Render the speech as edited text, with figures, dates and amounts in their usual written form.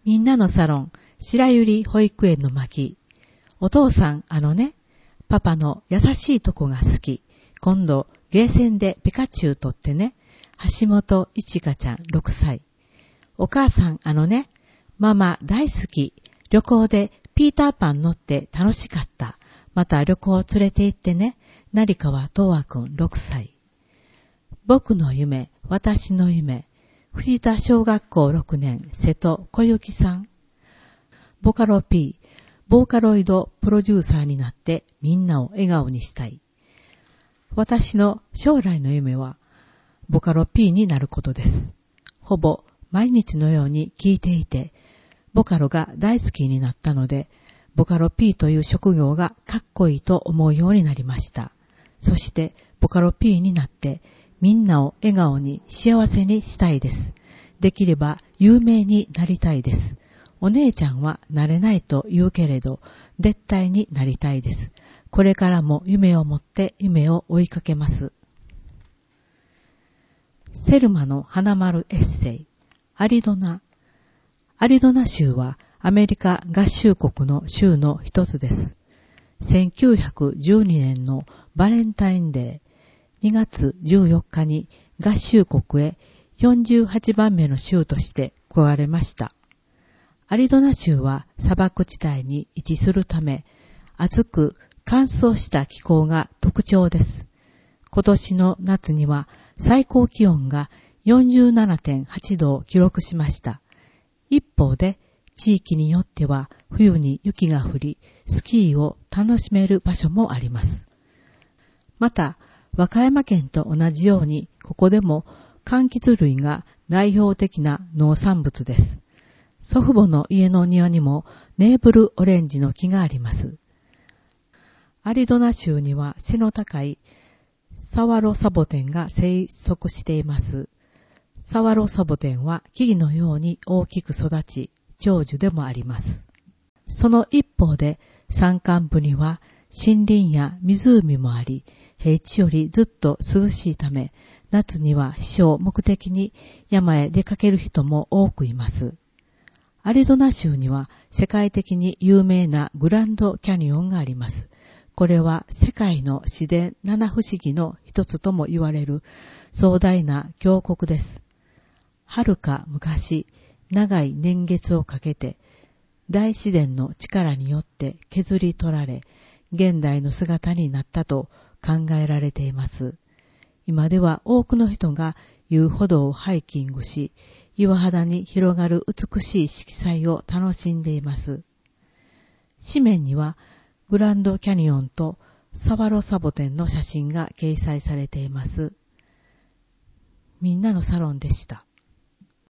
みんなのサロン、白百合保育園の巻。お父さん、パパの優しいとこが好き。今度、ゲーセンでピカチュウ取ってね。橋本いちかちゃん6歳。お母さん、ママ大好き。旅行でピーターパン乗って楽しかった。また旅行連れて行ってね。成川東和くん6歳。僕の夢、私の夢。藤田小学校6年、瀬戸小雪さん。ボカロ P、ボーカロイドプロデューサーになってみんなを笑顔にしたい。私の将来の夢は、ボカロ P になることです。ほぼ毎日のように聴いていて、ボカロが大好きになったので、ボカロ P という職業がかっこいいと思うようになりました。そして、ボカロ P になって、みんなを笑顔に幸せにしたいです。できれば有名になりたいです。お姉ちゃんはなれないと言うけれど、絶対になりたいです。これからも夢を持って夢を追いかけます。セルマの花丸エッセイ、アリゾナ。アリゾナ州はアメリカ合衆国の州の一つです。1912年のバレンタインデー、2月14日に合衆国へ48番目の州として加われました。アリゾナ州は砂漠地帯に位置するため、暑く乾燥した気候が特徴です。今年の夏には最高気温が 47.8 度を記録しました。一方で、地域によっては冬に雪が降り、スキーを楽しめる場所もあります。また、和歌山県と同じように、ここでも柑橘類が代表的な農産物です。祖父母の家の庭にもネーブルオレンジの木があります。アリゾナ州には背の高いサワロサボテンが生息しています。サワロサボテンは木々のように大きく育ち、長寿でもあります。その一方で山間部には森林や湖もあり、平地よりずっと涼しいため、夏には避暑目的に山へ出かける人も多くいます。アリゾナ州には世界的に有名なグランドキャニオンがあります。これは世界の自然七不思議の一つとも言われる壮大な峡谷です。遥か昔、長い年月をかけて大自然の力によって削り取られ、現代の姿になったと考えられています。今では多くの人が遊歩道をハイキングし、岩肌に広がる美しい色彩を楽しんでいます。紙面にはグランドキャニオンとサワロサボテンの写真が掲載されています。みんなのサロンでした。